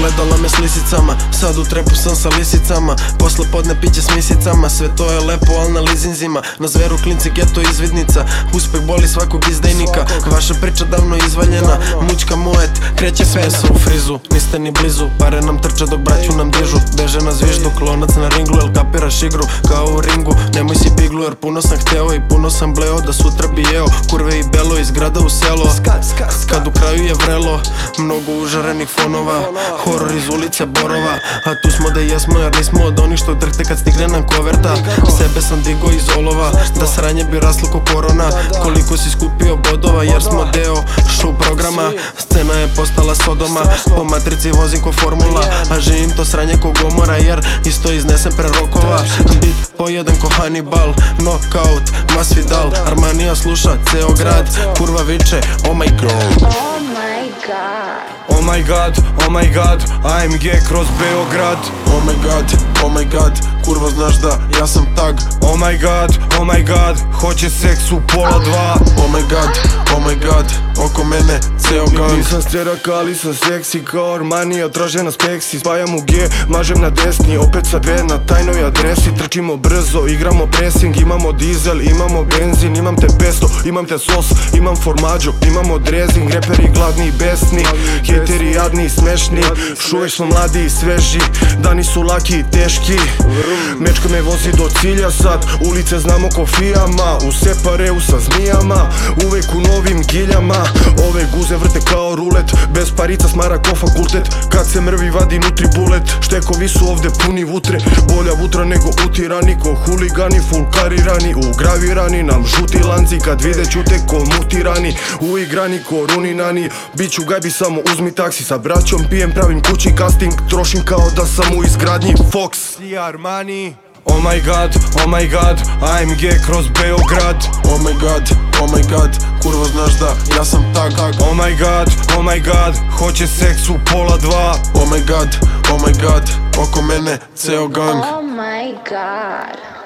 Gledala me s lisicama, sad u trepu sam sa lisicama. Posle podne piće s misicama, sve to je lepo al na lizinzima. Na zveru klinci geto izvidnica, uspeh boli svakog izdajnika. Vaša priča davno izvaljena, mućka moet, kreće pesa u frizu. Niste ni blizu, pare nam trče dok braću nam dižu. Beže na zviždu, klonac na ringlu, jel kapiraš igru kao u ringu. Nemoj si piglu jer puno sam hteo i puno sam bleo da sutra bi jeo kurve i belo iz grada u selo. Kad u kraju je vrelo, mnogo užarenih fonova, horor iz ulice Borova. A tu smo da jesmo jer nismo od onih što drhte kad stigne nam koverta. Sebe sam digo iz olova, da sranje bi raslo ko korona. Koliko si skupio bodova jer smo deo show programa. Scena je postala Sodoma, po matrici vozim ko formula, a živim to sranje ko Gomora jer isto iznesem pre rokova. Bit pojedan ko Hannibal, knockout, Masvidal. Armanija sluša ceo grad, kurva viče oh my god. Oh my god. Oh my god, oh my god, AMG kroz Beograd. Oh my god, oh my god, kurva znaš da ja sam tag. Oh my god, hoće seks u pola dva. Oh my god, oko mene ceo gang. Nisam sterak ali sam seksi kao Armanija, traže nas peksi. Spajam u G, mažem na desni, opet sa dve na tajnoj adresi. Trčimo brzo, igramo pressing, imamo dizel, imamo benzin. Imam te pesto, imam te sos, imam formaggio, imamo drezing. Reperi gladni i besni, hejteri jadni i smešni. Šuvek smo mladi i sveži, dani su laki i teški. Mečka me vozi do cilja sad, ulice znamo ko fijama. U separeu sa zmijama, uvek u novim giljama. Ove guze vrte kao rulet, bez parica smara ko fakultet. Kad se mrvi vadi nutri bulet, štekovi su ovde puni vutre. Bolja vutra nego utirani, ko huligani fulkarirani. Ugravirani nam žuti lanci, kad vide ćute ko mutirani. Uigrani ko runinani, biću gajbi samo uzmi taksi. Sa braćom pijem, pravim kući casting, trošim kao da sam u izgradnji Fox i Armani. Oh my god, AMG kroz Beograd. Oh my god, kurva znaš da ja sam tag. Oh my god, hoće seks u pola dva. Oh my god, oko mene ceo gang. Oh my god.